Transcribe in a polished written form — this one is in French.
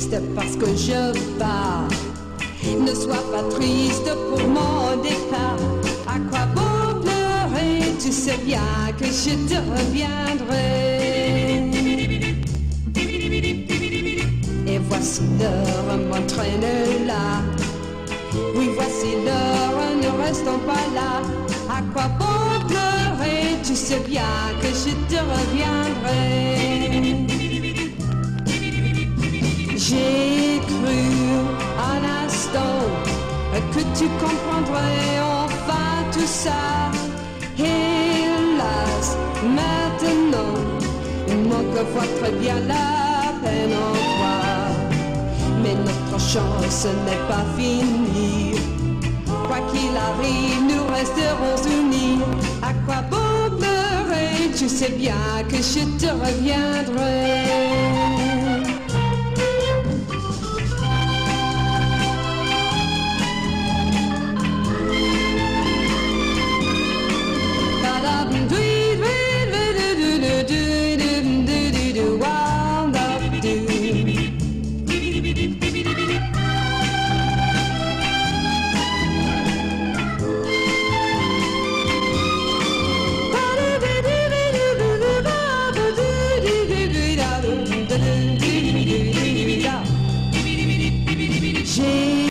triste parce que je pars. Ne sois pas triste pour mon départ. À quoi bon pleurer? Tu sais bien que je te reviendrai. Et voici l'heure m'entraîne là. Oui, voici l'heure, ne restons pas là. À quoi bon pleurer? Tu sais bien que je te reviendrai. J'ai cru un instant que tu comprendrais enfin tout ça. Hélas, maintenant, mon cœur voit très bien la peine en toi. Mais notre chance n'est pas finie. Quoi qu'il arrive, nous resterons unis. À quoi bon pleurer? Tu sais bien que je te reviendrai.